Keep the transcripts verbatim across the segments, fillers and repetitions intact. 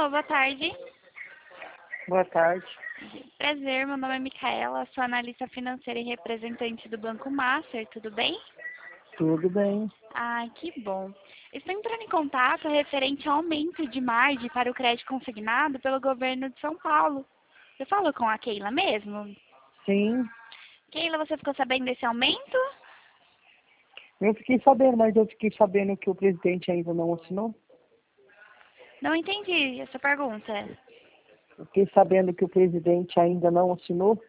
Alô, boa tarde. Boa tarde. Prazer, meu nome é Micaela, sou analista financeira e representante do Banco Master, tudo bem? Tudo bem. Ai, que bom. Estou entrando em contato referente ao aumento de margem para o crédito consignado pelo governo de São Paulo. Eu falo com a Keila mesmo? Sim, Keila, você ficou sabendo desse aumento? eu fiquei sabendo, mas eu fiquei sabendo que o presidente ainda não assinou. Não entendi essa pergunta. Eu fiquei sabendo que o presidente ainda não assinou.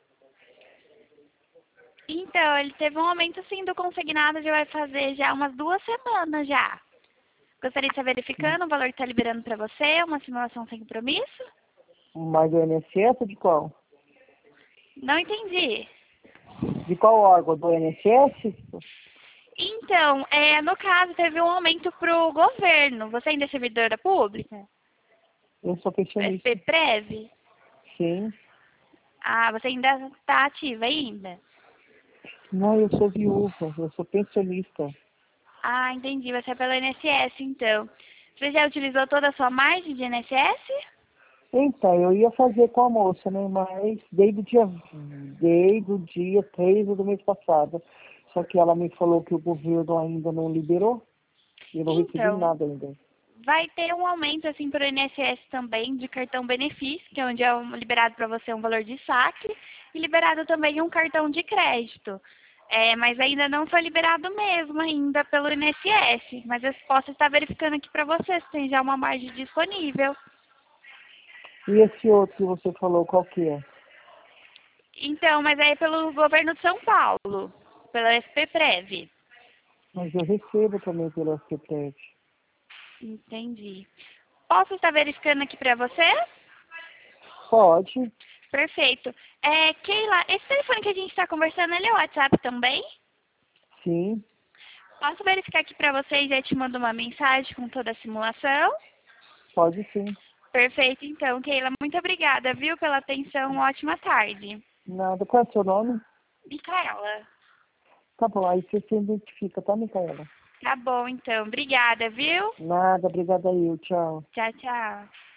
Então, ele teve um aumento sim do consignado, já vai fazer já umas duas semanas já. Gostaria de estar verificando o valor que está liberando para você, uma simulação sem compromisso? Mas o I N S S de qual? Não entendi. De qual órgão? Do I N S S? Então, é, no caso, teve um aumento para o governo. Você ainda é servidora pública? Eu sou pensionista. S P Prev? Sim. Ah, você ainda está ativa ainda? Não, eu sou viúva, eu sou pensionista. Ah, entendi. Você é pelo I N S S, então. Você já utilizou toda a sua margem de I N S S? Então, eu ia fazer com a moça, né? Mas desde o dia, desde o dia três do mês passado. Só que ela me falou que o governo ainda não liberou. E eu não recebi Então, nada ainda. vai ter um aumento assim para o I N S S também de cartão benefício, que é onde é um- liberado para você um valor de saque e liberado também um cartão de crédito. É, mas ainda não foi liberado mesmo ainda pelo I N S S. Mas eu posso estar verificando aqui para você se tem já uma margem disponível. E esse outro que você falou, qual que é? Então, mas é pelo governo de São Paulo, pela S P Prev. Mas eu recebo também pelo S P T E C. Entendi. Posso estar verificando aqui para você? Pode, Perfeito. É, Keila, esse telefone que a gente está conversando, ele é o WhatsApp também? sim, Posso verificar aqui para você e já te mando uma mensagem com toda a simulação? pode sim. Perfeito, então, Keila. Muito obrigada, viu, pela atenção. Ótima tarde. Nada. Qual é o seu nome? Micaela. Tá bom, aí você se identifica, tá, Micaela? Tá bom, então. Obrigada, viu? Nada, obrigada aí, tchau. Tchau, tchau.